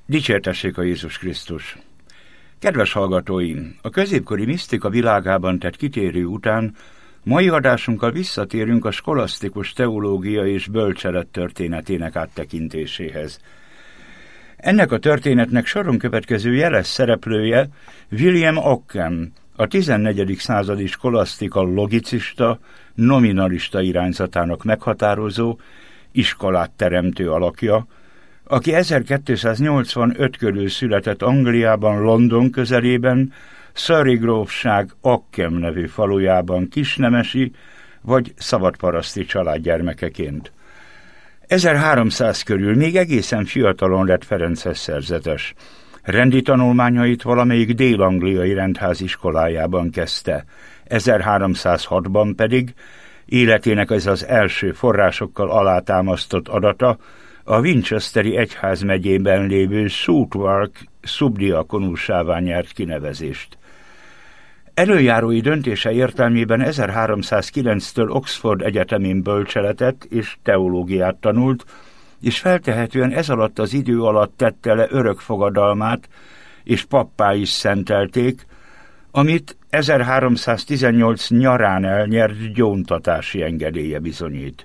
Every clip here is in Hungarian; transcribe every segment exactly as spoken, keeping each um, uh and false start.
Dicsértessék a Jézus Krisztus! Kedves hallgatóim! A középkori misztika világában tett kitérő után mai adásunkkal visszatérünk a skolasztikus teológia és bölcselet történetének áttekintéséhez. Ennek a történetnek soron következő jeles szereplője William Ockham, a tizennegyedik századi skolasztika logicista, nominalista irányzatának meghatározó, iskolát teremtő alakja, aki ezerkétszáznyolcvanöt körül született Angliában, London közelében, Surrey grófság Ockham nevű falujában kisnemesi vagy szabadparaszti család gyermekeként. ezerháromszáz körül még egészen fiatalon lett Ferences szerzetes. Rendi tanulmányait valamelyik dél-angliai rendház iskolájában kezdte, ezerháromszázhatban pedig életének ez az első forrásokkal alátámasztott adata a Winchesteri egyházmegyében lévő Southwark szubdiakonusává nyert kinevezést. Előjárói döntése értelmében ezerháromszázkilenctől Oxford Egyetemén bölcseletet és teológiát tanult, és feltehetően ez alatt az idő alatt tette le örökfogadalmát, és pappá is szentelték, amit ezerháromszáztizennyolc nyarán elnyert gyóntatási engedélye bizonyít.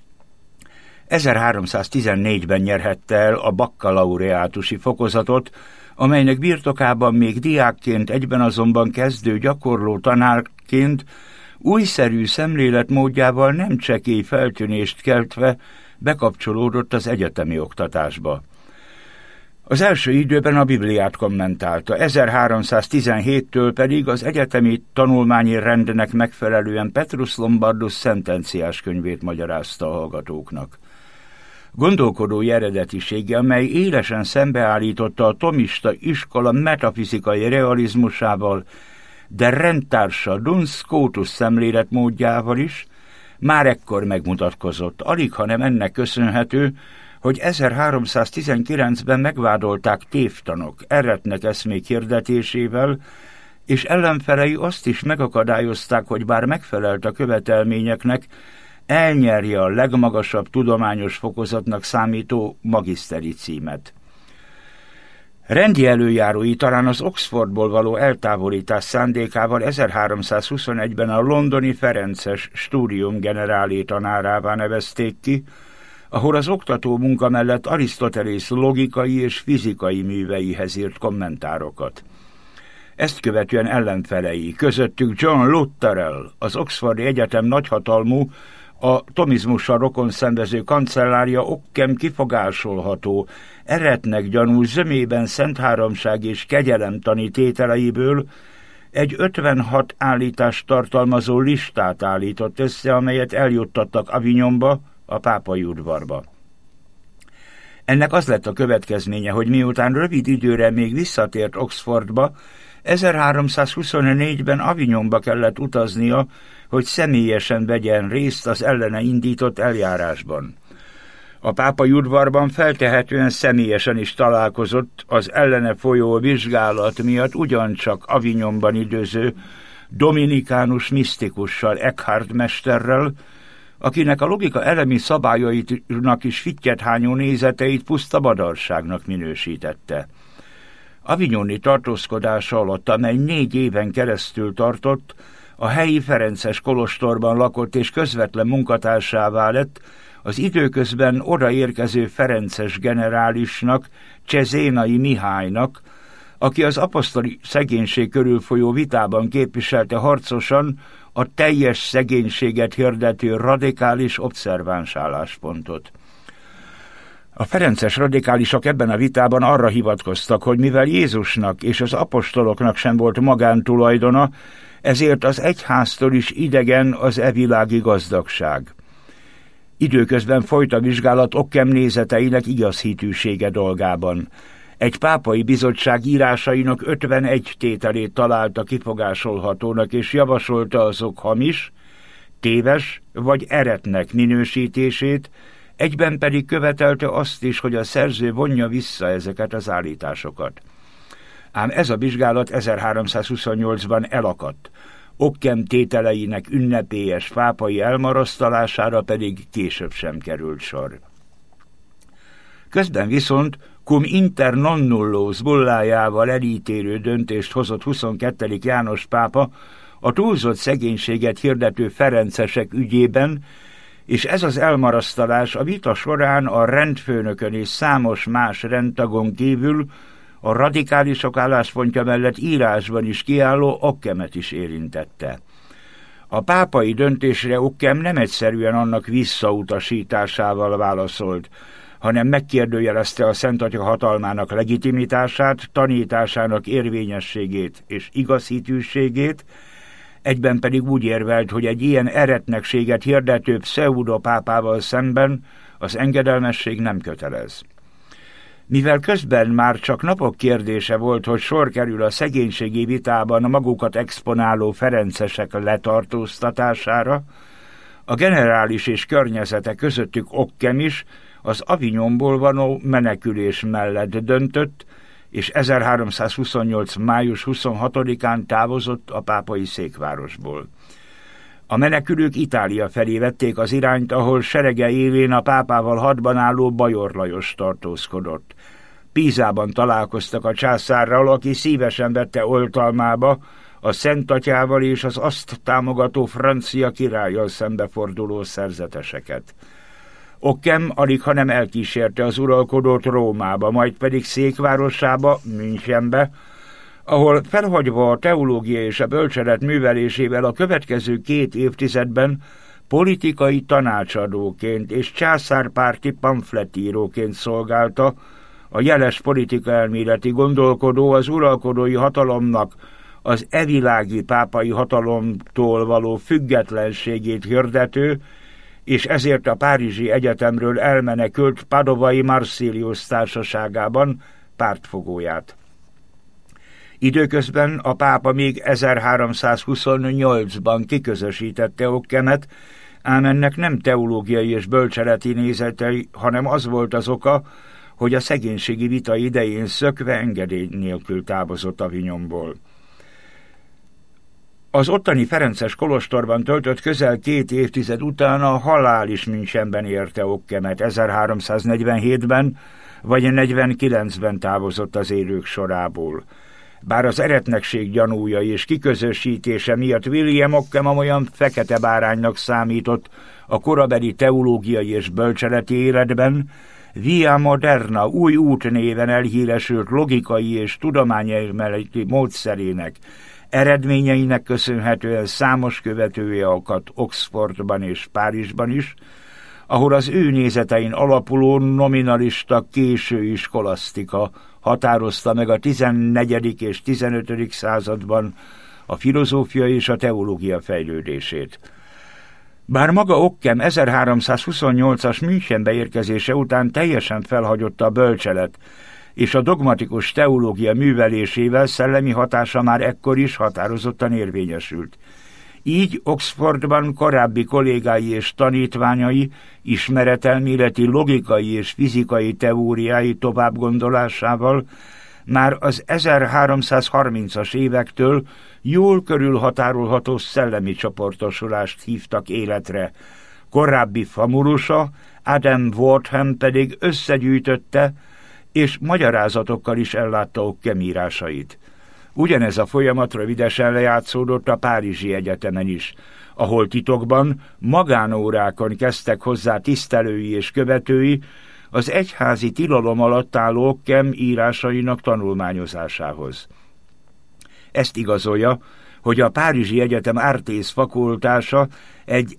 ezerháromszáztizennégyben nyerhette el a bakkalaureátusi fokozatot, amelynek birtokában még diákként, egyben azonban kezdő gyakorló tanárként újszerű szemléletmódjával nem csekély feltűnést keltve bekapcsolódott az egyetemi oktatásba. Az első időben a Bibliát kommentálta, ezerháromszáztizenhéttől pedig az egyetemi tanulmányi rendnek megfelelően Petrus Lombardus szentenciás könyvét magyarázta a hallgatóknak. Gondolkodói eredetisége, amely élesen szembeállította a thomista iskola metafizikai realizmusával, de rendtársa Duns Scotus szemléletmódjával is, már ekkor megmutatkozott, alig hanem ennek köszönhető, hogy ezerháromszáztizenkilencben megvádolták tévtanok eretnek eszmék hirdetésével, és ellenfelei azt is megakadályozták, hogy bár megfelelt a követelményeknek, elnyerje a legmagasabb tudományos fokozatnak számító magiszteri címet. Rendi előjárói talán az Oxfordból való eltávolítás szándékával ezerháromszázhuszonegyben a londoni Ferences Studium Generale tanárává nevezték ki, ahol az oktató munka mellett Arisztotelész logikai és fizikai műveihez írt kommentárokat. Ezt követően ellenfelei, közöttük John Lutherrel, az Oxfordi Egyetem nagyhatalmú, a tomizmussal rokon szembező kancellárja Ockham kifogásolható, eretnek gyanú zömében szentháromság és kegyelemtani tételeiből egy ötvenhat állítást tartalmazó listát állított össze, amelyet eljuttattak Avignonba, a pápai udvarba. Ennek az lett a következménye, hogy miután rövid időre még visszatért Oxfordba, ezerháromszázhuszonnégyben Avignonba kellett utaznia, hogy személyesen vegyen részt az ellene indított eljárásban. A pápai udvarban feltehetően személyesen is találkozott az ellene folyó vizsgálat miatt ugyancsak Avignonban időző dominikánus misztikussal, Eckhart mesterrel, akinek a logika elemi szabályainak is fittyet hányó nézeteit puszta badarságnak minősítette. Avignoni tartózkodása alatt, amely négy éven keresztül tartott, a helyi ferences kolostorban lakott és közvetlen munkatársává lett az időközben odaérkező ferences generálisnak, Cezénai Mihálynak, aki az apostoli szegénység körül folyó vitában képviselte harcosan a teljes szegénységet hirdető radikális obszerváns álláspontot. A ferences radikálisok ebben a vitában arra hivatkoztak, hogy mivel Jézusnak és az apostoloknak sem volt magántulajdona, ezért az egyháztól is idegen az e világi gazdagság. Időközben folyt a vizsgálat Ockham nézeteinek igaz hitűsége dolgában. Egy pápai bizottság írásainak ötvenegy tételét találta kifogásolhatónak, és javasolta azok hamis, téves vagy eretnek minősítését, egyben pedig követelte azt is, hogy a szerző vonja vissza ezeket az állításokat. Ám ez a vizsgálat ezerháromszázhuszonnyolcban elakadt, Ockham tételeinek ünnepélyes pápai elmarasztalására pedig később sem került sor. Közben viszont cum inter non nullus bullájával elítélő döntést hozott huszonkettedik János pápa a túlzott szegénységet hirdető ferencesek ügyében, és ez az elmarasztalás a vita során a rendfőnökön és számos más rendtagon kívül a radikálisok álláspontja mellett írásban is kiálló Ockemet is érintette. A pápai döntésre Ockem nem egyszerűen annak visszautasításával válaszolt, hanem megkérdőjelezte a Szent Atya hatalmának legitimitását, tanításának érvényességét és igazhitűségét, egyben pedig úgy érvelt, hogy egy ilyen eretnekséget hirdető pseudopápával szemben az engedelmesség nem kötelez. Mivel közben már csak napok kérdése volt, hogy sor kerül a szegénységi vitában a magukat exponáló ferencesek letartóztatására, a generális és környezete közöttük Ockem is az Avignonból való menekülés mellett döntött, és ezerháromszázhuszonnyolc. május huszonhatodikán távozott a pápai székvárosból. A menekülők Itália felé vették az irányt, ahol serege élén a pápával hadban álló Bajor Lajos tartózkodott. Pízában találkoztak a császárral, aki szívesen vette oltalmába a Szent Atyával és az azt támogató francia királlyal szembeforduló szerzeteseket. Ockem alig, ha nem elkísérte az uralkodót Rómába, majd pedig székvárosába, Münchenbe, ahol felhagyva a teológia és a bölcselet művelésével a következő két évtizedben politikai tanácsadóként és császárpárti pamfletíróként szolgálta, a jeles politikaelméleti gondolkodó az uralkodói hatalomnak az evilági pápai hatalomtól való függetlenségét hirdető, és ezért a Párizsi Egyetemről elmenekült Padovai Marsilius társaságában pártfogóját. Időközben a pápa még ezerháromszázhuszonnyolcban kiközösítette Ockemet, ám ennek nem teológiai és bölcseleti nézetei, hanem az volt az oka, hogy a szegénységi vita idején szökve engedély nélkül távozott Avignonból. Az ottani ferences kolostorban töltött közel két évtized után a halál is Münchenben érte Ockemet. ezerháromszáznegyvenhétben vagy negyvenkilencben távozott az élők sorából. Bár az eretnekség gyanúja és kiközösítése miatt William Ockem olyan fekete báránynak számított a korabeli teológiai és bölcseleti életben, Via Moderna új út néven elhíresült logikai és tudományelméleti módszerének eredményeinek köszönhetően számos követője akadt Oxfordban és Párizsban is, ahol az ő nézetein alapuló nominalista késői skolasztika határozta meg a tizennegyedik és tizenötödik században a filozófia és a teológia fejlődését. Bár maga Ockem ezerháromszázhuszonnyolcas Münchenbe érkezése után teljesen felhagyotta a bölcselet, és a dogmatikus teológia művelésével szellemi hatása már ekkor is határozottan érvényesült. Így Oxfordban korábbi kollégái és tanítványai ismeretelméleti logikai és fizikai teóriái továbbgondolásával már az ezerháromszázharmincas évektől jól körülhatárolható szellemi csoportosulást hívtak életre. Korábbi famulusa, Adam Wadham pedig összegyűjtötte és magyarázatokkal is ellátta Ockem írásait. Ugyanez a folyamat rövidesen lejátszódott a Párizsi Egyetemen is, ahol titokban, magánórákon kezdtek hozzá tisztelői és követői az egyházi tilalom alatt álló Ockem írásainak tanulmányozásához. Ezt igazolja, hogy a Párizsi Egyetem Artész fakultása egy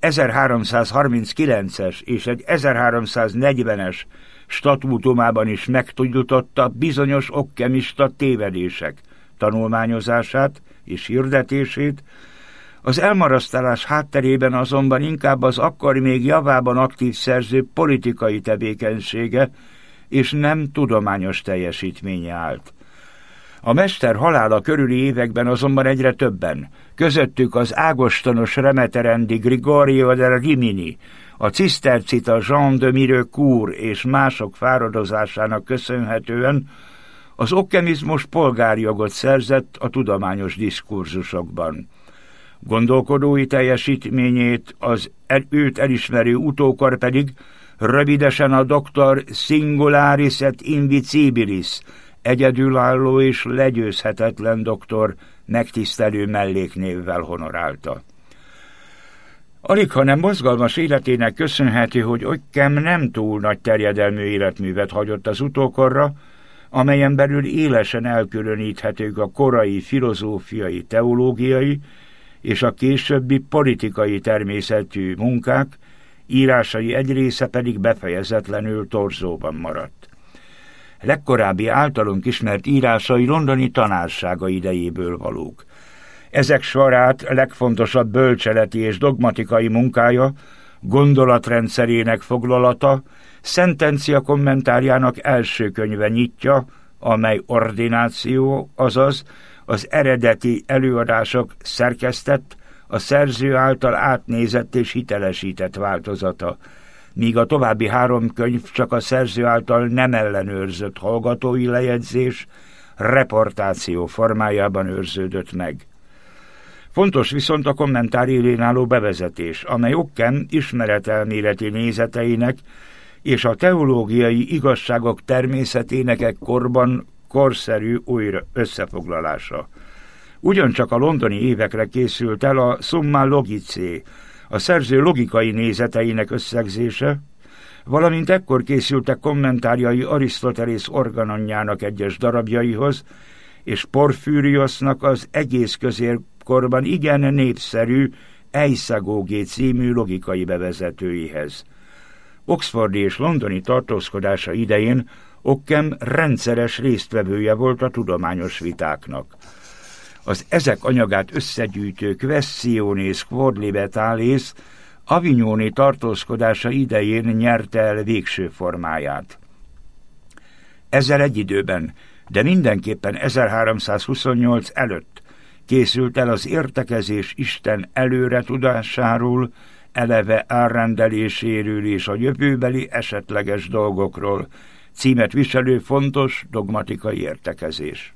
ezerháromszázharminckilences és egy ezerháromszáznegyvenes statútumában is megtudjutotta bizonyos okkemista tévedések tanulmányozását és hirdetését, az elmarasztalás hátterében azonban inkább az akkor még javában aktív szerző politikai tevékenysége és nem tudományos teljesítménye állt. A mester halála körüli években azonban egyre többen, közöttük az ágostonos remeterendi Gregorio del Rimini, a cisztercita Jean de Mirecourt és mások fáradozásának köszönhetően az okkemizmus polgárjogot szerzett a tudományos diskurzusokban. Gondolkodói teljesítményét az őt elismerő utókor pedig rövidesen a doktor Singularis et Invicibilis, egyedülálló és legyőzhetetlen doktor megtisztelő melléknévvel honorálta. Alig, hanem mozgalmas életének köszönhető, hogy Occam nem túl nagy terjedelmű életművet hagyott az utókorra, amelyen belül élesen elkülöníthetők a korai filozófiai, teológiai és a későbbi politikai természetű munkák, írásai egy része pedig befejezetlenül torzóban maradt. Legkorábbi általunk ismert írásai londoni tanársága idejéből valók. Ezek sorát legfontosabb bölcseleti és dogmatikai munkája, gondolatrendszerének foglalata, szentencia kommentárjának első könyve nyitja, amely ordináció, azaz az eredeti előadások szerkesztett, a szerző által átnézett és hitelesített változata, míg a további három könyv csak a szerző által nem ellenőrzött hallgatói lejegyzés, reportáció formájában őrződött meg. Fontos viszont a kommentár élén álló bevezetés, amely Occam ismeretelméleti nézeteinek és a teológiai igazságok természetének ekkorban korszerű újra összefoglalása. Ugyancsak a londoni évekre készült el a Summa Logicae, a szerző logikai nézeteinek összegzése, valamint ekkor készültek kommentárjai Arisztotelész organonjának egyes darabjaihoz, és Porfűriosznak az egész középkorban igen népszerű Eiszagógé című logikai bevezetőihez. Oxfordi és londoni tartózkodása idején Occam rendszeres résztvevője volt a tudományos vitáknak. Az ezek anyagát összegyűjtő Questiones Quod Libertalis avignoni tartózkodása idején nyerte el végső formáját. Ezzel egy időben, de mindenképpen ezerháromszázhuszonnyolc előtt készült el az Értekezés Isten előre tudásáról, eleve elrendeléséről és a jövőbeli esetleges dolgokról címet viselő fontos dogmatikai értekezés.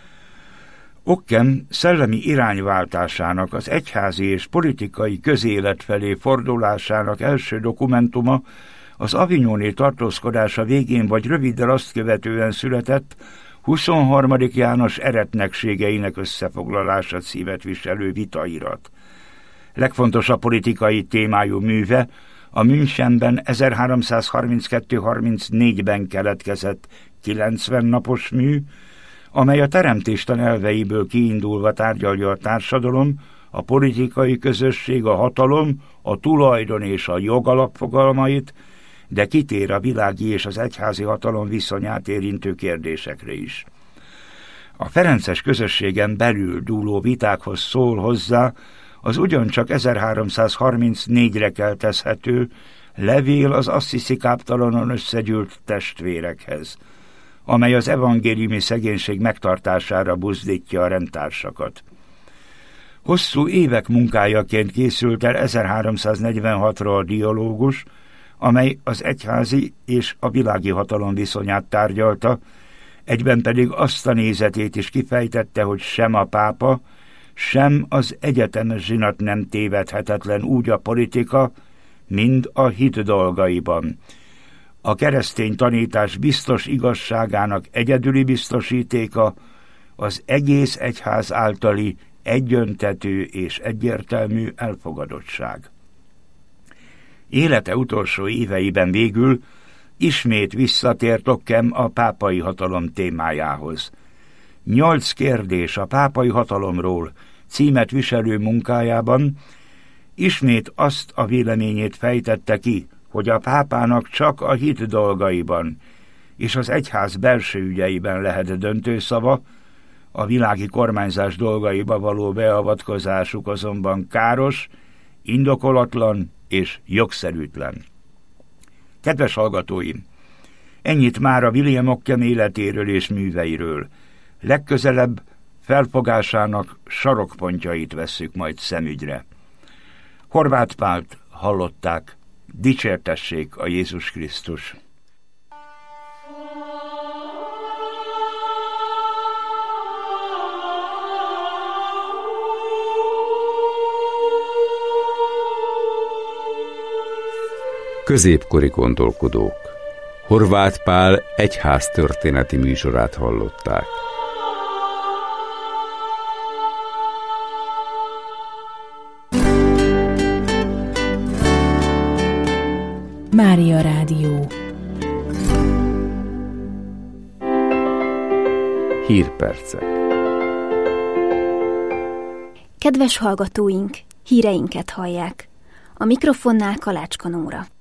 Occam szellemi irányváltásának, az egyházi és politikai közélet felé fordulásának első dokumentuma az avignoni tartózkodása végén vagy röviddel azt követően született huszonharmadik János eretnekségeinek összefoglalása címet viselő vitairat. Legfontosabb politikai témájú műve a Münchenben ezerháromszázharminckettő harmincnégyben keletkezett kilencven napos mű, amely a teremtésten elveiből kiindulva tárgyalja a társadalom, a politikai közösség, a hatalom, a tulajdon és a jog alapfogalmait, de kitér a világi és az egyházi hatalom viszonyát érintő kérdésekre is. A ferences közösségen belül dúló vitákhoz szól hozzá az ugyancsak ezerháromszázharmincnégyre keltezhető levél az assziszi káptalanon összegyűlt testvérekhez, amely az evangéliumi szegénység megtartására buzdítja a rendtársakat. Hosszú évek munkájaként készült el ezerháromszáznegyvenhatra a dialógus, amely az egyházi és a világi hatalom viszonyát tárgyalta, egyben pedig azt a nézetét is kifejtette, hogy sem a pápa, sem az egyetemes zsinat nem tévedhetetlen úgy a politika, mind a hit dolgaiban. A keresztény tanítás biztos igazságának egyedüli biztosítéka az egész egyház általi egyöntetű és egyértelmű elfogadottság. Élete utolsó éveiben végül ismét visszatért Occam a pápai hatalom témájához. Nyolc kérdés a pápai hatalomról címet viselő munkájában ismét azt a véleményét fejtette ki, hogy a pápának csak a hit dolgaiban és az egyház belső ügyeiben lehet döntőszava, a világi kormányzás dolgaiba való beavatkozásuk azonban káros, indokolatlan és jogszerűtlen. Kedves hallgatóim! Ennyit már a William Occam életéről és műveiről. Legközelebb felfogásának sarokpontjait vesszük majd szemügyre. Horváth Pált hallották, dicsértessék a Jézus Krisztus! Középkori gondolkodók. Horváth Pál egyház történeti műsorát hallották. Mária Rádió. Hírpercek. Kedves hallgatóink, híreinket hallják. A mikrofonnál Kalácska Nóra.